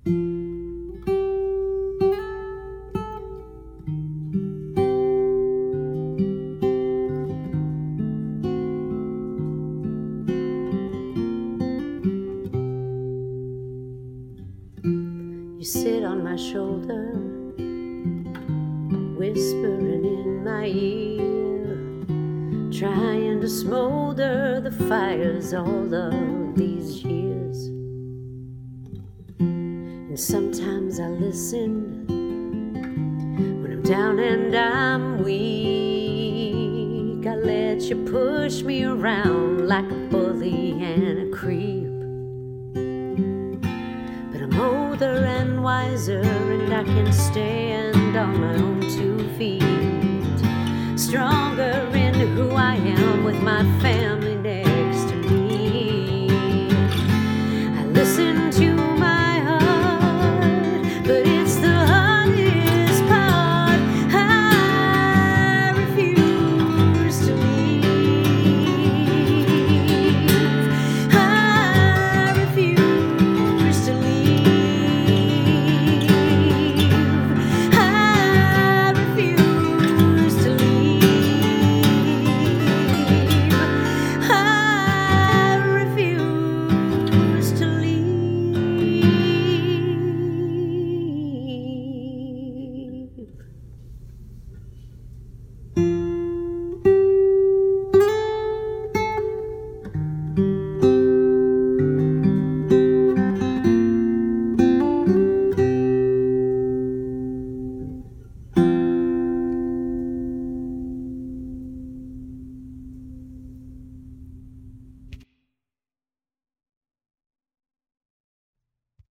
You sit on my shoulder, whispering in my ear, trying to smolder the fires all of these years. And sometimes I listen when I'm down and I'm weak. I let you push me around like a bully and a creep. But I'm older and wiser, and I can stand on my own 2 feet. Stronger in who I am with my family.